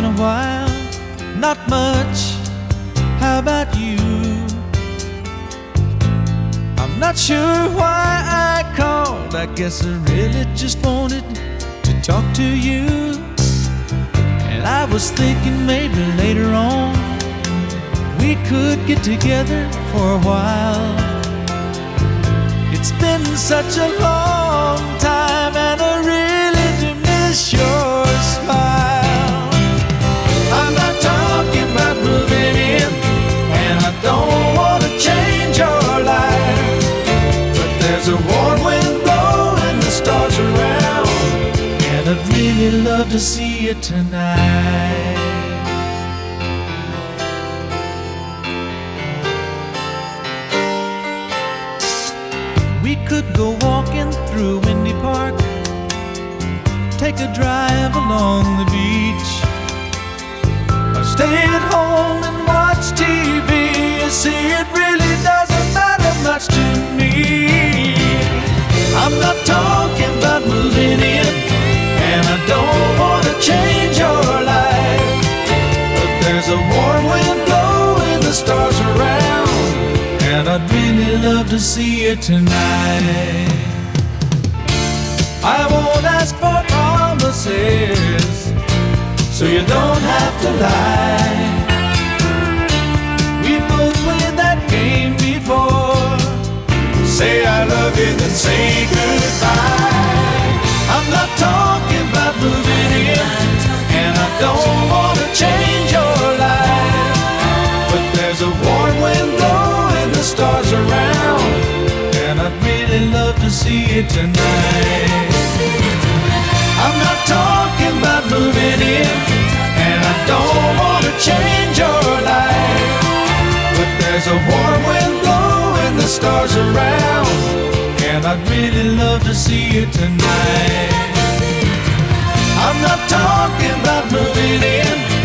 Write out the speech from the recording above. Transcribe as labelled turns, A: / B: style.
A: in a while, not much. How about you? I'm not sure why I called. I guess I really just wanted to talk to you. And I was thinking maybe later on we could get together for a while. It's been such a long time, and I really do miss your smile. I'm not talking about moving in, and I don't want to change your life, but there's a warm wind blowing the stars around, and I'd really love to see you tonight. We could go walking through Windy Park, take a drive along the beach, or stay at home and watch TV. You see, it really doesn't matter much to me. I'm not talking about moving in, and I don't want to change your life, but there's a warm wind blowing the stars around, and I'd really love to see you tonight. I won't ask for promises, so you don't have to lie. We both played that game before. Say I love you, then say goodbye. I'm not talking about moving in, and I don't want to change your life, but there's a warm wind blowing the stars around, and I'd really love to see you tonight. I'm not talking about moving in, and I don't want to change your life, but there's a warm wind blowing the stars around, and I'd really love to see you tonight. I'm not talking about moving in,